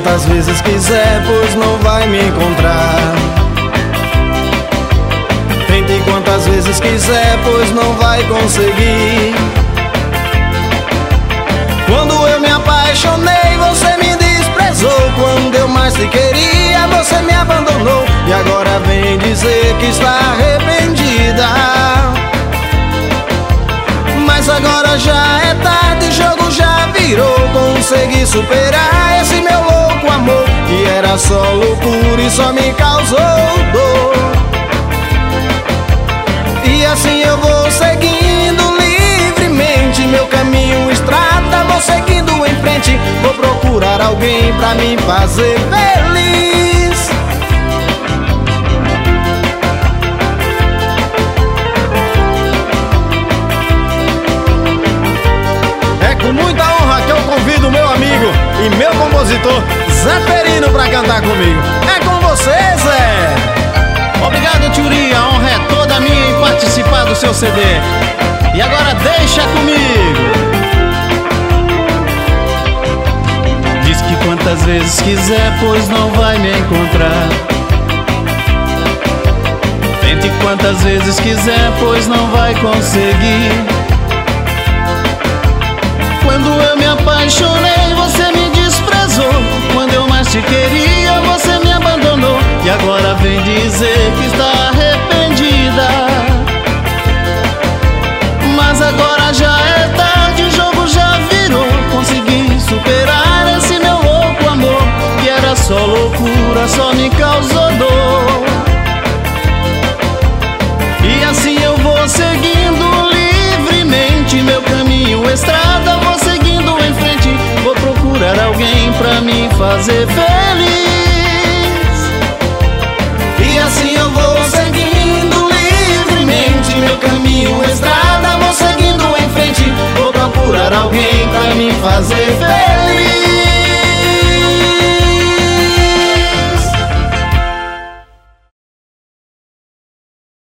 quantas vezes quiser, pois não vai me encontrar. Tente quantas vezes quiser, pois não vai conseguir. Quando eu me apaixonei, você me desprezou. Quando eu mais te queria, você me abandonou. E agora vem dizer que está arrependida. Mas agora já é tarde, o jogo já virou. Consegui superar esse meu louco amor, que era só loucura e só me causou dor. E assim eu vou seguindo livremente meu caminho, estrada, vou seguindo em frente. Vou procurar alguém pra me fazer feliz. É com muita honra que eu convido meu amigo e meu compositor Zé Perino pra cantar comigo. É com você, Zé! Obrigado, Tchuri, a honra é toda minha em participar do seu CD. E agora deixa comigo. Diz que quantas vezes quiser, pois não vai me encontrar. Tente quantas vezes quiser, pois não vai conseguir. Quando eu me apaixonei, você me desprezou. Quando eu mais te queria, você me abandonou. E agora vem dizer que está arrependida. Mas agora já é tarde, o jogo já virou. Consegui superar esse meu louco amor, que era só loucura, só me causou dor. E assim eu vou seguindo livremente meu caminho, estrada, vou seguindo em frente. Vou procurar alguém pra me fazer feliz. E assim eu vou seguindo livremente meu caminho, estrada, vou seguindo em frente. Vou procurar alguém pra me fazer feliz.